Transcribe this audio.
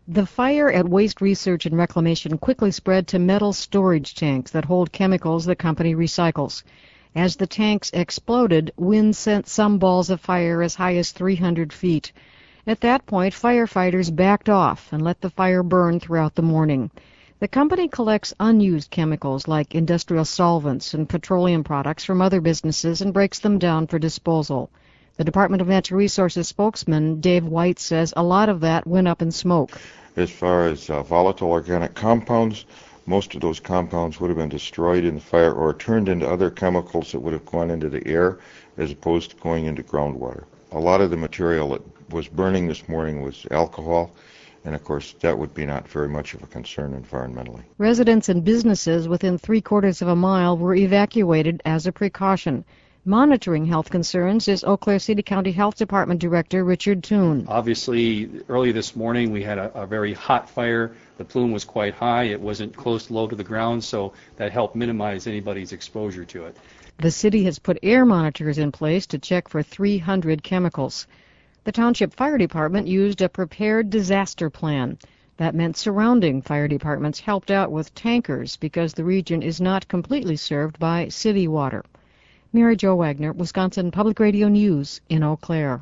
The fire at Waste Research and Reclamation quickly spread to metal storage tanks that hold chemicals the company recycles. As the tanks exploded, wind sent some balls of fire as high as 300 feet. At that point, firefighters backed off and let the fire burn throughout the morning. The company collects unused chemicals like industrial solvents and petroleum products from other businesses and breaks them down for disposal. The Department of Natural Resources spokesman Dave White says a lot of that went up in smoke. As far as volatile organic compounds, most of those compounds would have been destroyed in the fire or turned into other chemicals that would have gone into the air as opposed to going into groundwater. A lot of the material that was burning this morning was alcohol, and of course that would be not very much of a concern environmentally. Residents and businesses within 3/4 of a mile were evacuated as a precaution. Monitoring health concerns is Eau Claire City County Health Department Director Richard Toon. Obviously, early this morning we had a very hot fire. The plume was quite high. It wasn't close low to the ground, so that helped minimize anybody's exposure to it. The city has put air monitors in place to check for 300 chemicals. The Township Fire Department used a prepared disaster plan. That meant surrounding fire departments helped out with tankers because the region is not completely served by city water. Mary Jo Wagner, Wisconsin Public Radio News in Eau Claire.